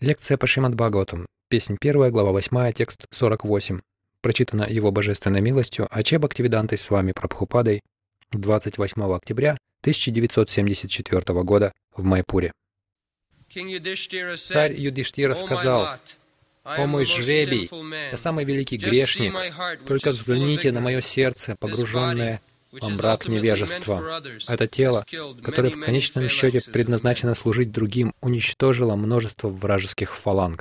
Лекция по Шримад Бхагаватам. Песнь 1, глава 8, текст 48. Прочитана Его Божественной милостью Аче Бхактивидантой с вами Прабхупадой 28 октября 1974 года в Майпуре. Царь Юдиштхира сказал: «О мой жребий, я самый великий грешник, только взгляните на мое сердце, погруженное во мрак невежества. Это тело, которое в конечном счете предназначено служить другим, уничтожило множество вражеских фаланг».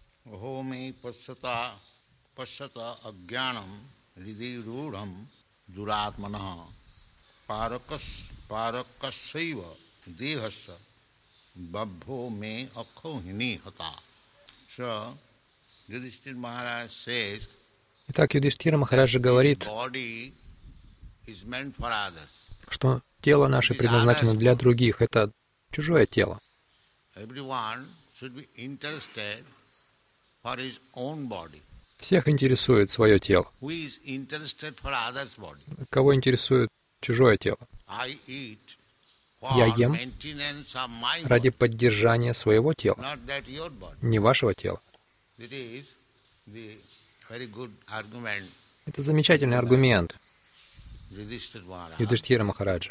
Итак, Юдиштхира Махараджа говорит, что тело наше предназначено для других. Это чужое тело. Всех интересует свое тело. Кого интересует чужое тело? Я ем ради поддержания своего тела, не вашего тела. Это замечательный аргумент Юдиштхира Махараджа.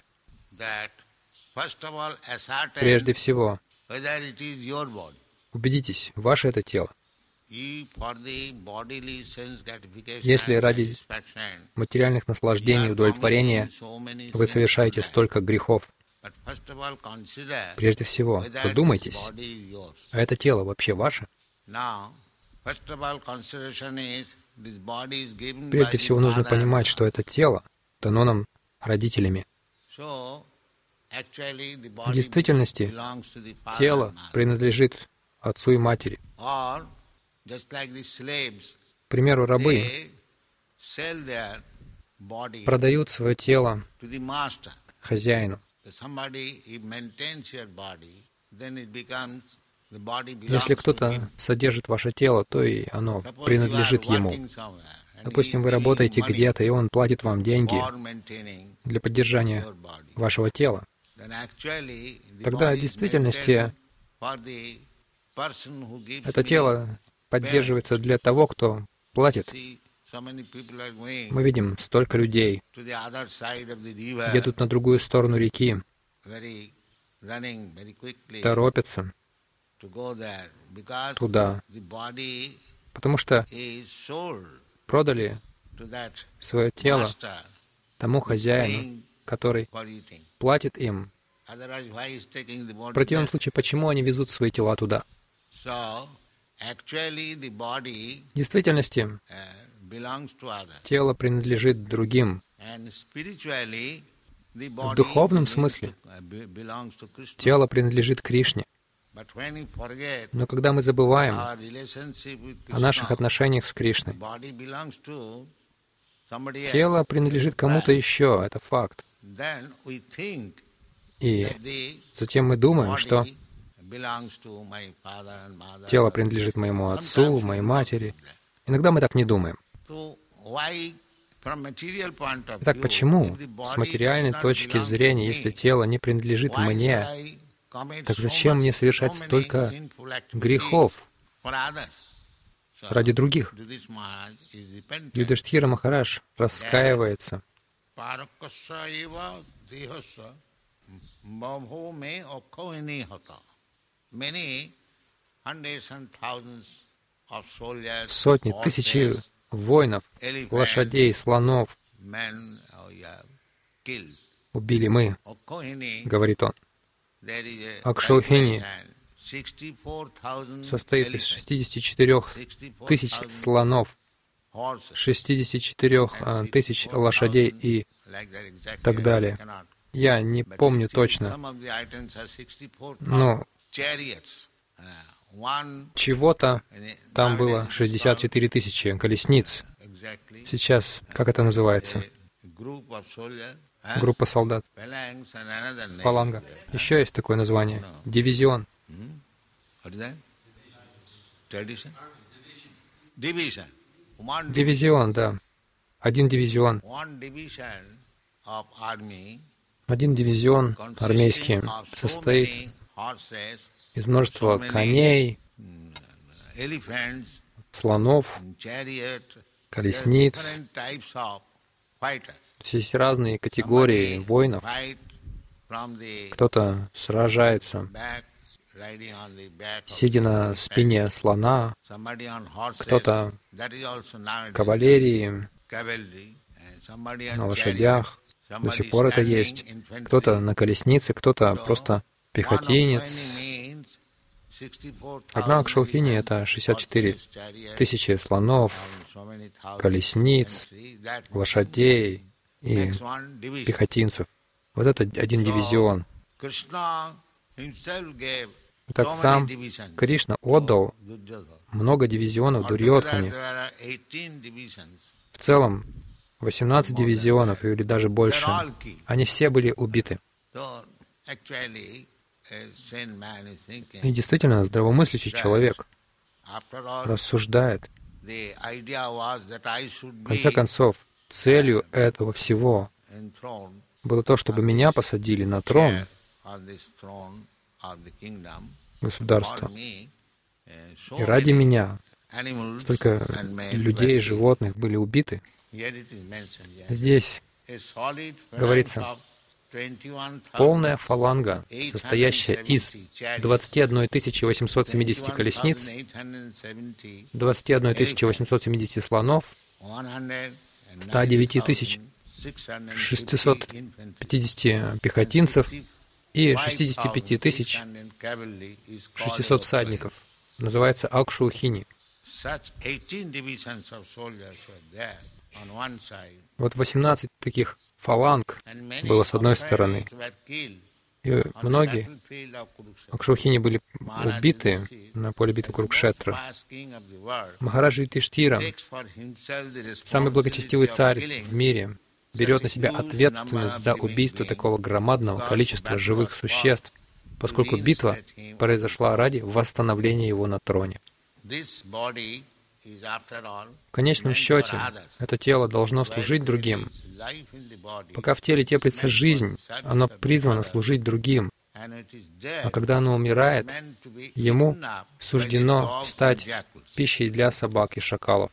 Прежде всего, убедитесь, ваше это тело. Если ради материальных наслаждений и удовлетворения вы совершаете столько грехов, прежде всего, задумайтесь, а это тело вообще ваше? Прежде всего, нужно понимать, что это тело дано нам родителями. В действительности, тело принадлежит отцу и матери. К примеру, рабы продают свое тело хозяину. Если кто-то содержит ваше тело, то и оно принадлежит ему. Допустим, вы работаете где-то, и он платит вам деньги для поддержания вашего тела. Тогда в действительности это тело поддерживается для того, кто платит. Мы видим, столько людей едут на другую сторону реки, торопятся туда, потому что продали свое тело тому хозяину, который платит им. В противном случае, почему они везут свои тела туда? В действительности, тело принадлежит другим. В духовном смысле тело принадлежит Кришне. Но когда мы забываем о наших отношениях с Кришной, тело принадлежит кому-то еще, это факт. И затем мы думаем, что тело принадлежит моему отцу, моей матери. Иногда мы так не думаем. Итак, почему с материальной точки зрения, если тело не принадлежит мне, так зачем мне совершать столько грехов ради других? Юдиштхира Махарадж раскаивается. Сотни, тысячи воинов, лошадей, слонов убили мы, говорит он. Акшаухини состоит из 64 тысяч слонов, 64 тысяч лошадей и так далее. Я не помню точно, но чего-то там было 64 тысячи колесниц. Сейчас, как это называется? Группа солдат. Фаланга. Еще есть такое название. Дивизион. Дивизион, да. Один дивизион. Один дивизион армейский состоит из множества коней, слонов, колесниц. Есть разные категории воинов. Кто-то сражается, сидя на спине слона, кто-то кавалерии, на лошадях. До сих пор это есть. Кто-то на колеснице, кто-то просто пехотинец. Одна Акшаухини — это 64 тысячи слонов, колесниц, лошадей и пехотинцев. Вот это один дивизион. Так сам Кришна отдал много дивизионов Дурьодхане. В целом 18 дивизионов или даже больше. Они все были убиты. И действительно, здравомыслящий человек рассуждает. В конце концов, целью этого всего было то, чтобы меня посадили на трон государства. И ради меня столько людей и животных были убиты. Здесь говорится, полная фаланга, состоящая из 21 870 колесниц, 21 870 слонов, 109 650 пехотинцев и 65 600 всадников. Называется Акшаухини. Вот 18 таких фаланг было с одной стороны. И многие Акшаухини были убиты на поле битвы Курукшетра. Махараджа Юдхиштхира, самый благочестивый царь в мире, берет на себя ответственность за убийство такого громадного количества живых существ, поскольку битва произошла ради восстановления его на троне. В конечном счете, это тело должно служить другим. Пока в теле теплится жизнь, оно призвано служить другим. А когда оно умирает, ему суждено стать пищей для собак и шакалов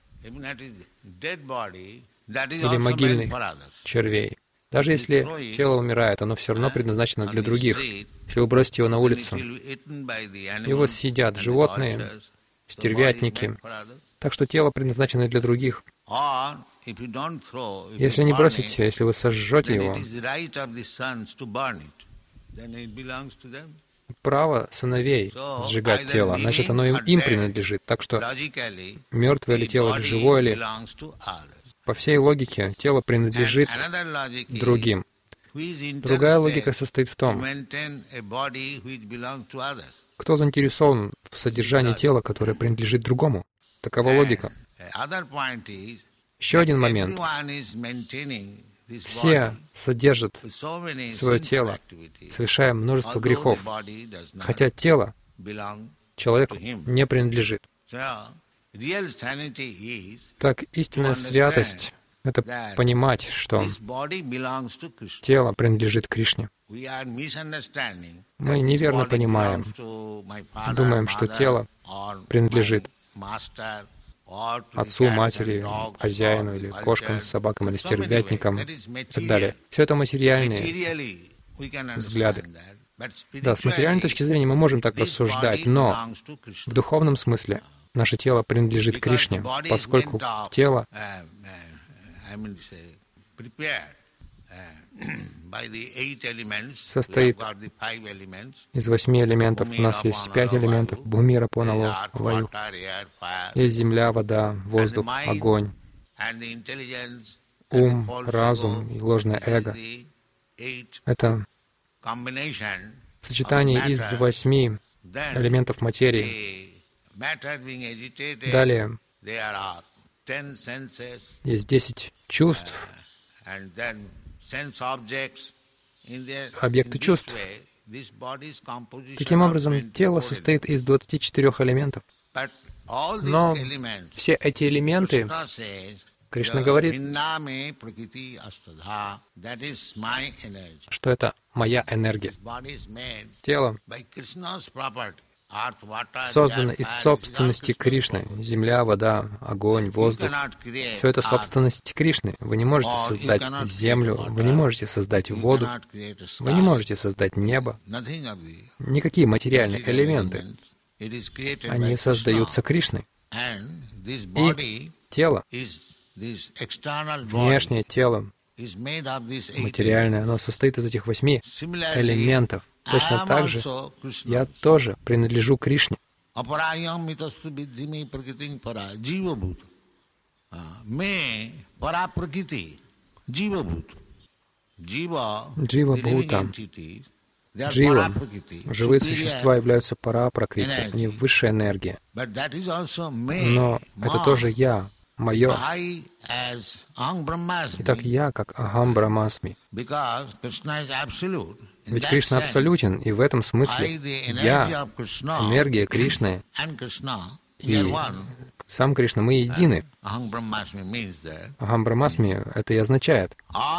или могильных червей. Даже если тело умирает, оно все равно предназначено для других. Если вы бросите его на улицу, его съедят животные, стервятники. Так что тело предназначено для других. Если не бросите, если вы сожжете его, право сыновей сжигать тело, значит, оно им принадлежит. Так что мертвое ли тело, или живое ли, по всей логике, тело принадлежит другим. Другая логика состоит в том, кто заинтересован в содержании тела, которое принадлежит другому. Такова логика. Еще один момент. Все содержат свое тело, совершая множество грехов, хотя тело человеку не принадлежит. Так, истинная святость — это понимать, что тело принадлежит Кришне. Мы неверно понимаем, думаем, что тело принадлежит отцу, матери, хозяину, или кошкам, собакам, или стервятникам, и так далее. Все это материальные взгляды. Да, с материальной точки зрения мы можем так рассуждать, но в духовном смысле наше тело принадлежит Кришне, поскольку тело состоит из 8 элементов. У нас есть 5 элементов. Бхумира, Понало, Ваю. Есть земля, вода, воздух, огонь, ум, разум и ложное эго. Это сочетание из 8 элементов материи. Далее есть 10 чувств, объекты чувств. Таким образом, тело состоит из 24 элементов. Но все эти элементы, Кришна говорит, что это моя энергия. Тело создано из собственности Кришны. Земля, вода, огонь, воздух. Все это собственность Кришны. Вы не можете создать землю, вы не можете создать воду, вы не можете создать небо. Никакие материальные элементы. Они создаются Кришной. И тело, внешнее тело, материальное, оно состоит из этих 8 элементов. Точно так же я тоже принадлежу Кришне. Джива-бхута. Джива, живые существа являются пара-пракрити, они высшая энергия. Но это тоже я, мое. Итак, я как Ахам Брахмасми. Ведь Кришна абсолютен, и в этом смысле я, энергия Кришны, и сам Кришна, мы едины. Ахам Брахмасми это и означает.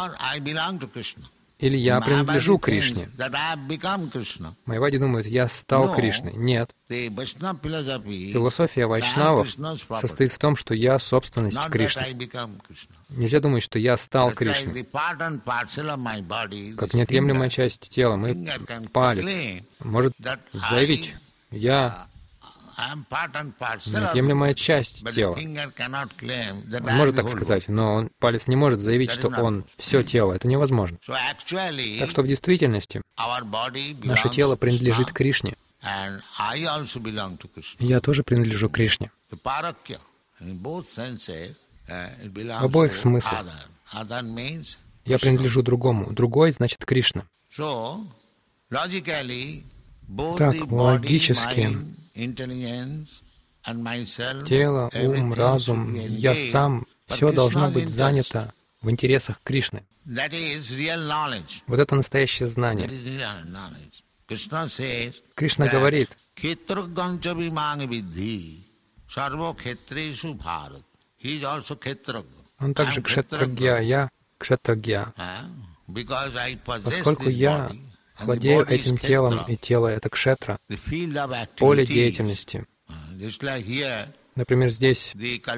Или я принадлежу Кришне. Майявади думают, я стал Кришной. Нет. Философия вайшнавов состоит в том, что я собственность Кришны. Нельзя думать, что я стал Кришной. Как неотъемлемая часть тела, мой палец может заявить, я неотъемлемая часть тела. Он может так сказать, но палец не может заявить, что он все тело. Это невозможно. Так что в действительности наше тело принадлежит Кришне. Я тоже принадлежу Кришне. В обоих смыслах. Я принадлежу другому. Другой значит Кришна. Так, логически, тело, ум, разум, я сам, все должно быть занято в интересах Кришны. Вот это настоящее знание. Кришна говорит, он также кшетрагья, я кшетрагья. Поскольку я владею этим телом, и тело — это кшетра, поле деятельности. Например, здесь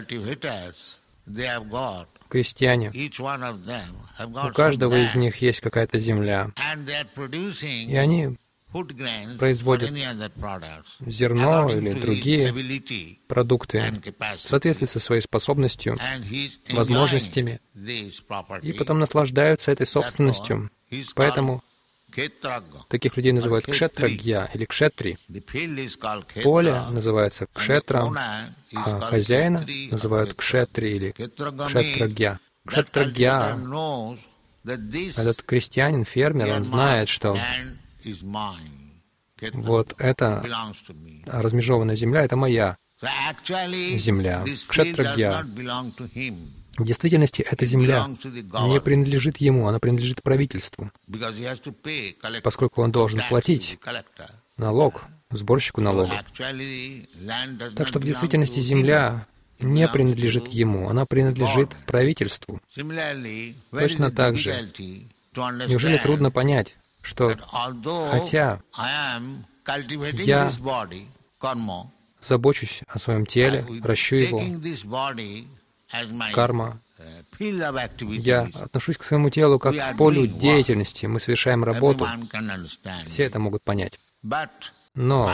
крестьяне, у каждого из них есть какая-то земля, и они производят зерно или другие продукты в соответствии со своей способностью, возможностями, и потом наслаждаются этой собственностью. Поэтому таких людей называют кшетрагья или кшетри. Поле называется кшетра, а хозяина называют кшетри или кшетрагья. Кшетрагья, этот крестьянин, фермер, он знает, что вот эта размежеванная земля — это моя земля. Кшетрагья. В действительности эта земля не принадлежит ему, она принадлежит правительству, поскольку он должен платить налог, сборщику налога. Так что в действительности земля не принадлежит ему, она принадлежит правительству. Точно так же, неужели трудно понять, что хотя я забочусь о своем теле, ращу его, карма, я отношусь к своему телу как к полю деятельности, мы совершаем работу, все это могут понять. Но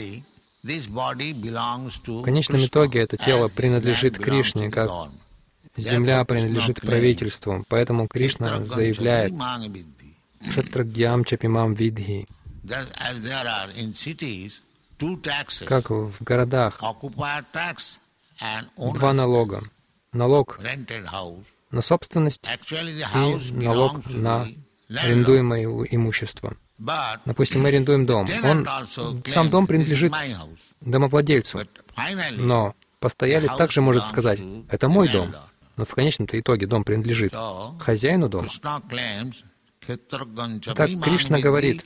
в конечном итоге это тело принадлежит Кришне, как земля принадлежит правительству. Поэтому Кришна заявляет «Кшетрагьям чапимам видхи». Как в городах два налога. Налог на собственность и налог на арендуемое имущество. Допустим, мы арендуем дом. Сам дом принадлежит домовладельцу. Но постоялец также может сказать, это мой дом. Но в конечном-то итоге дом принадлежит хозяину дома. Так Кришна говорит,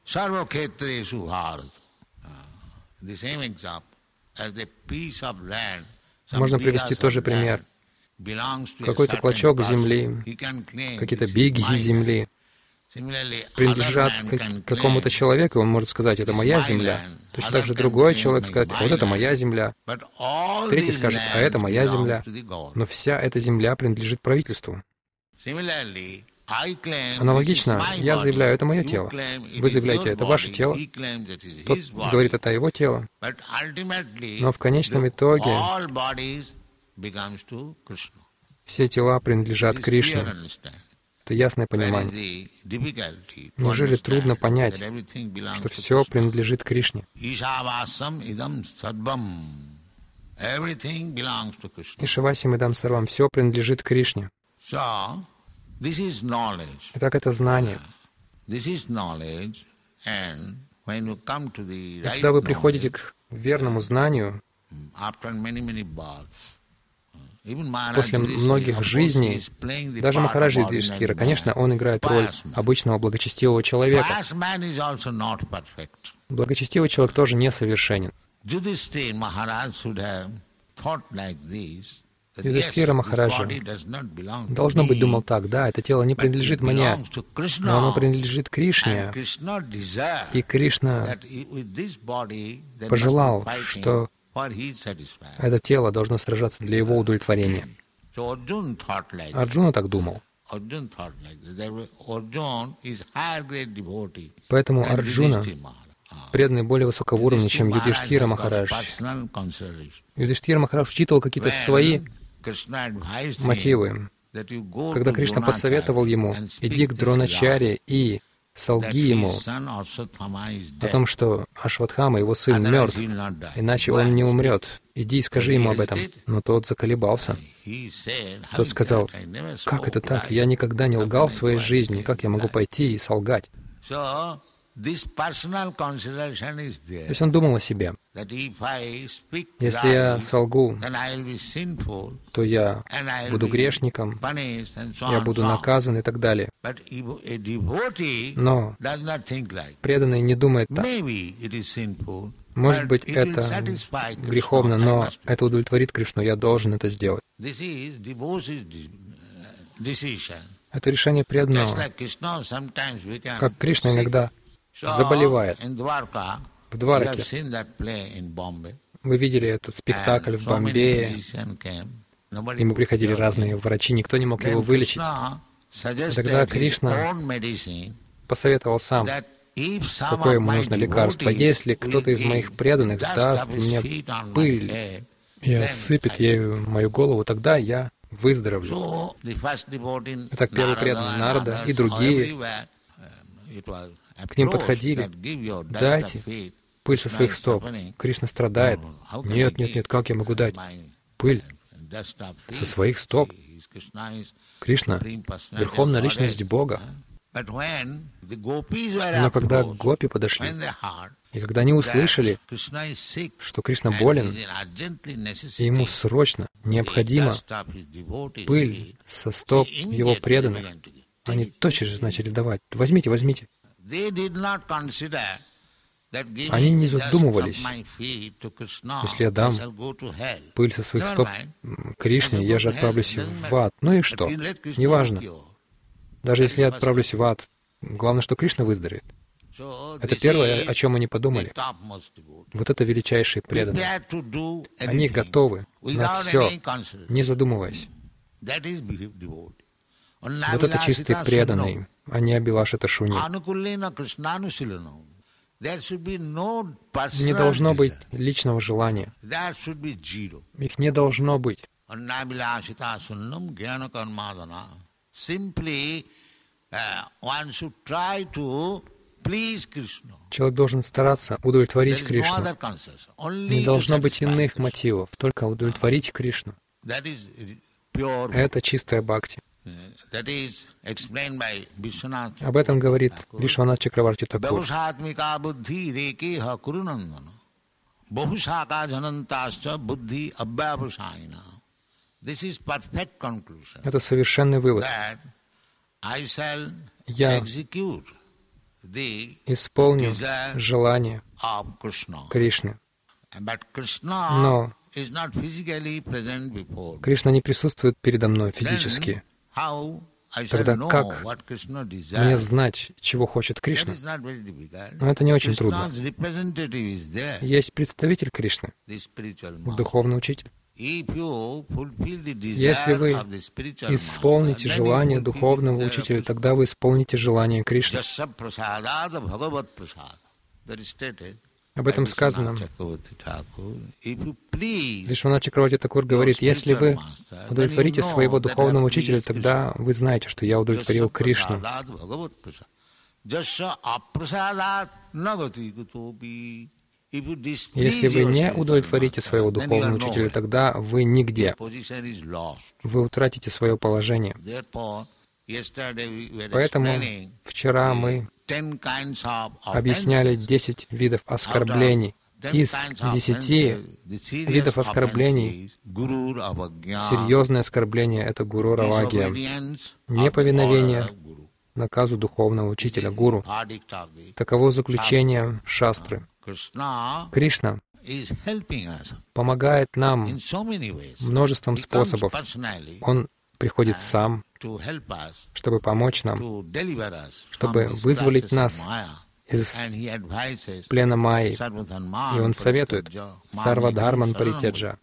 можно привести тоже пример. Какой-то клочок земли, какие-то бигги земли. принадлежат какому-то человеку, он может сказать, это моя земля. Точно так же другой человек скажет, вот это моя земля. Третий скажет, а это моя земля. Но вся эта земля принадлежит правительству. Аналогично, я заявляю, это мое тело. Вы заявляете, это ваше тело. Тот говорит, это его тело. Но в конечном итоге все тела принадлежат Кришне. Это ясное понимание. Неужели трудно понять, что все принадлежит Кришне? Ишавасим идам сарвам, все принадлежит Кришне. Итак, это знание. И когда вы приходите к верному знанию, после многих жизней, даже Махараджа Юдхиштхира, конечно, он играет роль обычного благочестивого человека. Благочестивый человек тоже несовершенен. Юдхиштхира Махараджа, должно быть, думал так, да, это тело не принадлежит мне, но оно принадлежит Кришне. И Кришна пожелал, что это тело должно сражаться для его удовлетворения. Арджуна так думал. Поэтому Арджуна преданный более высокого уровня, чем Юдхиштхира Махарадж. Юдхиштхира Махарадж учитывал какие-то свои мотивы. Когда Кришна посоветовал ему, иди к Дроначарье и солги ему о том, что Ашватхама, его сын, мертв, иначе он не умрет. Иди и скажи ему об этом. Но тот заколебался. Тот сказал, как это так? Я никогда не лгал в своей жизни. Как я могу пойти и солгать? То есть он думал о себе. Если я солгу, то я буду грешником, я буду наказан и так далее. Но преданный не думает так. Может быть, это греховно, но это удовлетворит Кришну, я должен это сделать. Это решение преданного. Как Кришна иногда заболевает. В Двараке. Вы видели этот спектакль в Бомбее. Ему приходили разные врачи, никто не мог его вылечить. И тогда Кришна посоветовал сам, какое ему нужно лекарство. Если кто-то из моих преданных даст мне пыль и осыпет ею мою голову, тогда я выздоровлю. Итак, первый преданный Нарада и другие к ним подходили. Дайте пыль со своих стоп. Кришна страдает. Нет, нет, нет, как я могу дать пыль со своих стоп? Кришна — Верховная Личность Бога. Но когда гопи подошли, и когда они услышали, что Кришна болен, и ему срочно необходима пыль со стоп его преданных, они тотчас же начали давать. Возьмите, возьмите. Они не задумывались, если я дам пыль со своих стоп Кришне, я же отправлюсь в ад. Ну и что? Неважно. Даже если я отправлюсь в ад, главное, что Кришна выздоровеет. Это первое, о чем они подумали. Вот это величайшие преданные. Они готовы на все, не задумываясь. Вот это чистые преданные, а не Абилаша Ташуни. Не должно быть личного желания. Их не должно быть. Человек должен стараться удовлетворить Кришну. Не должно быть иных мотивов, только удовлетворить Кришну. Это чистая бхакти. Об этом говорит Вишванат Чакраварти Такур. Это совершенный вывод. Я исполню желание Кришны. Но Кришна не присутствует передо мной физически. Тогда как мне знать, чего хочет Кришна? Но это не очень трудно. Есть представитель Кришны, духовный учитель. Если вы исполните желание духовного учителя, тогда вы исполните желание Кришны. Об этом сказано. Вишванат Чакраварти Такур говорит, если вы удовлетворите своего духовного учителя, тогда вы знаете, что я удовлетворил Кришну. Если вы не удовлетворите своего духовного учителя, тогда вы нигде. Вы утратите свое положение. Поэтому вчера мы объясняли 10 видов оскорблений. Из 10 видов оскорблений серьезное оскорбление — это гуру равагия, неповиновение наказу духовного учителя, гуру. Таково заключение шастры. Кришна помогает нам множеством способов. Он приходит сам, чтобы помочь нам, чтобы вызволить нас из плена Майи. И Он советует «Сарвадхарман паритяджа».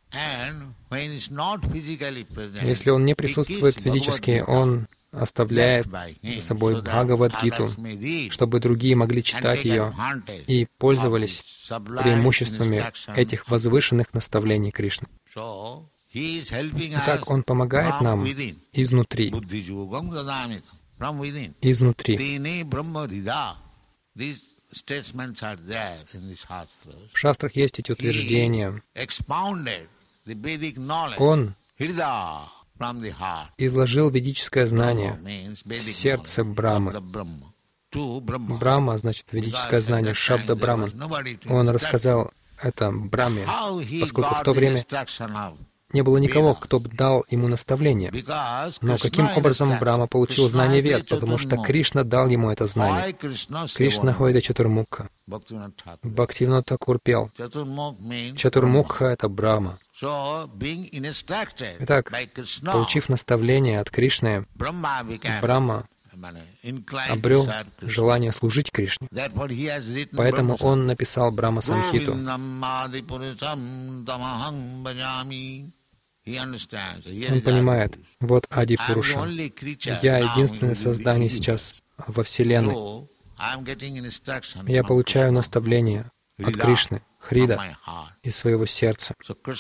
Если Он не присутствует физически, Он оставляет за собой Бхагавад-гиту, чтобы другие могли читать ее и пользовались преимуществами этих возвышенных наставлений Кришны. Итак, Он помогает нам изнутри. Изнутри. В шастрах есть эти утверждения. Он изложил ведическое знание в сердце Брамы. Брахма значит ведическое знание, Шабда Браман. Он рассказал это Брахме, поскольку в то время не было никого, кто бы дал ему наставление. Но каким образом Брахма получил знание Вед? Потому что Кришна дал ему это знание. Кришна Хойда Чатурмукха. Бхактивинод Такур пел. Чатурмукха — это Брахма. Итак, получив наставление от Кришны, Брахма обрел желание служить Кришне. Поэтому он написал Брахма-самхиту. Он понимает, вот Ади Пуруша. Я единственное создание сейчас во Вселенной. Я получаю наставление от Кришны, Хрида, из своего сердца.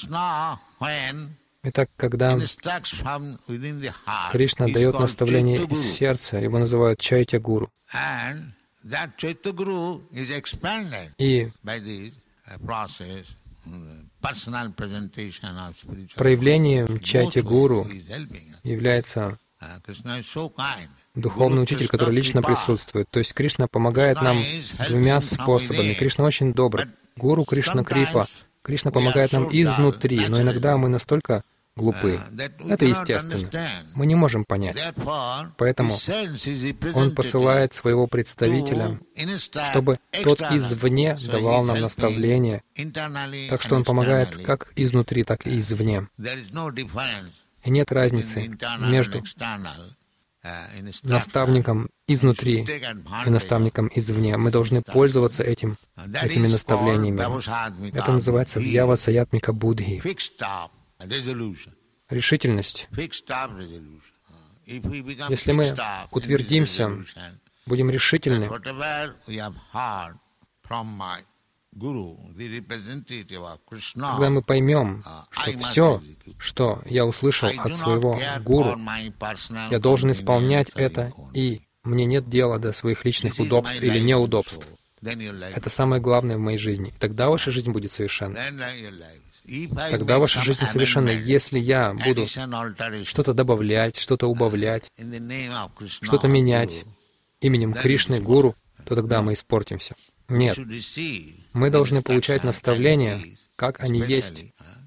Итак, когда Кришна дает наставление из сердца, его называют Чайтя-гуру. И проявлением Чайтя-гуру является духовный учитель, который лично присутствует. То есть Кришна помогает нам двумя способами. Кришна очень добр. Гуру Кришна Крипа. Кришна помогает нам изнутри, но иногда мы настолько глупы. Это естественно. Мы не можем понять. Поэтому Он посылает своего представителя, чтобы тот извне давал нам наставления. Так что Он помогает как изнутри, так и извне. И нет разницы между наставником изнутри и наставником извне. Мы должны пользоваться этими наставлениями. Это называется Вьява Саятмика Будхи. Решительность. Если мы утвердимся, будем решительны, когда мы поймем, что все, что я услышал от своего гуру, я должен исполнять это, и мне нет дела до своих личных удобств или неудобств. Это самое главное в моей жизни. Тогда ваша жизнь будет совершенна. Тогда ваша жизнь совершенна. Если я буду что-то добавлять, что-то убавлять, что-то менять именем Кришны, Гуру, то тогда мы испортимся. Нет. Мы должны получать наставления, как они есть.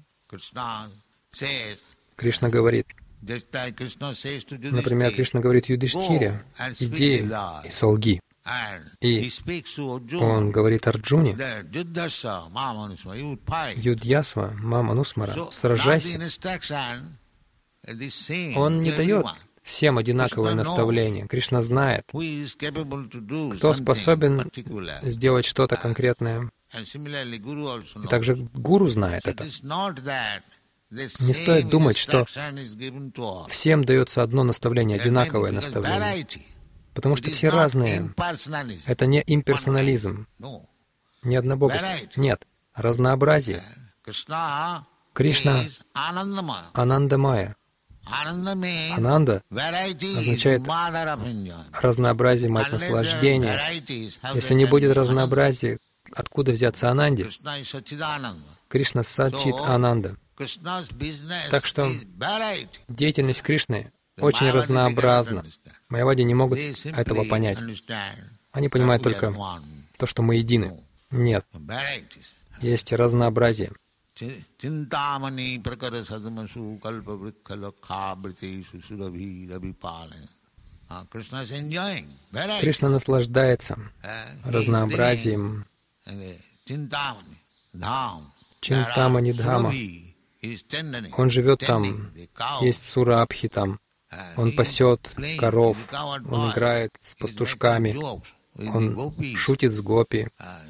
Кришна говорит, например, Кришна говорит Юдхиштхире, иди и солги. И Он говорит Арджуне, Юдьясва, Мам Анусмара, сражайся. Он не дает всем одинаковое наставление. Кришна знает, кто способен сделать что-то конкретное. И также Гуру знает это. Не стоит думать, что всем дается одно наставление, одинаковое наставление. Потому что все разные. Это не имперсонализм, не однобогость. Нет, разнообразие. Кришна — Анандамая. Ананда означает разнообразие, мать наслаждения. Если не будет разнообразия, откуда взяться Ананде? Кришна — Сачит Ананда. Так что деятельность Кришны очень разнообразна. Майявади не могут этого понять. Они понимают только то, что мы едины. Нет. Есть разнообразие. Кришна наслаждается разнообразием. Чинтамани Дхама. Он живет там, есть Сурабхи там. Он пасет коров, он играет с пастушками, он шутит с гопи.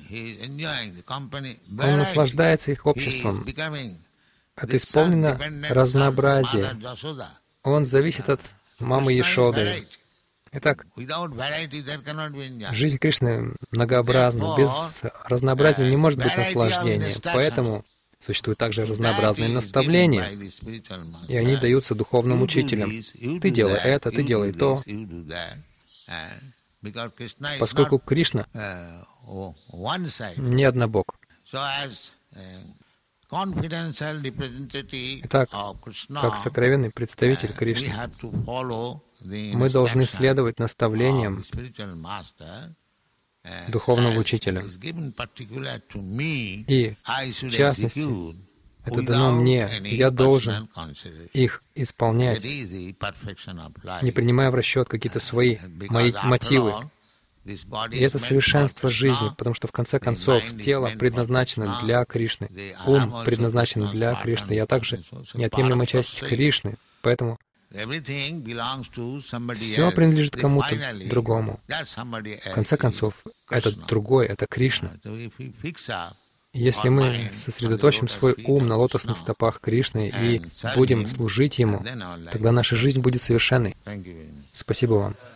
Он наслаждается их обществом. Это исполнено разнообразие. Он зависит от мамы Яшоды. Итак, жизнь Кришны многообразна. Без разнообразия не может быть наслаждения. Поэтому существуют также разнообразные наставления, и они даются духовным учителям. Ты делай это, ты делай то. Поскольку Кришна не однобог. Итак, как сокровенный представитель Кришны, мы должны следовать наставлениям духовного учителя. И, в частности, это дано мне, я должен их исполнять, не принимая в расчет какие-то свои мотивы. И это совершенство жизни, потому что в конце концов тело предназначено для Кришны, ум предназначен для Кришны. Я также неотъемлемая часть Кришны, поэтому все принадлежит кому-то другому. В конце концов, этот другой — это Кришна. Если мы сосредоточим свой ум на лотосных стопах Кришны и будем служить Ему, тогда наша жизнь будет совершенной. Спасибо вам.